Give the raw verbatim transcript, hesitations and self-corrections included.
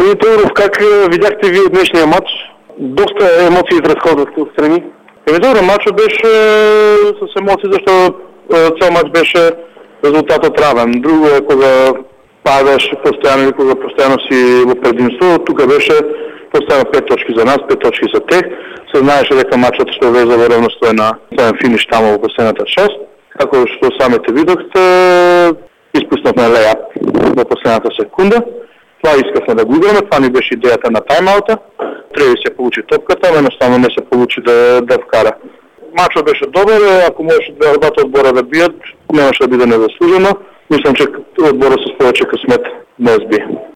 Господин Тодоров, как видяхте вие днешния матч? Доста емоции изразходвахте отстрани. Еми добре, матчът беше с емоции, защото цял матч беше резултатът равен. Друго е кога падаш постоянно или кога постоянно си в предимство. Тук беше постоянно пет точки за нас, пет точки за тех. Се знаеше дека матчът ще влезе в равностоен финиш там в последната част. Ако що самите видохте, изпуснахме леяп в последната секунда. Това искахме да го играме, това ни беше идеята на тайм-аута. Трябва да се получи топката, но едностранно не се получи да, да вкара. Матчът беше добър, ако можеше двата отбора да бият, нямаше да биде незаслужено. Мислям, че отбора с повече късмет днес би.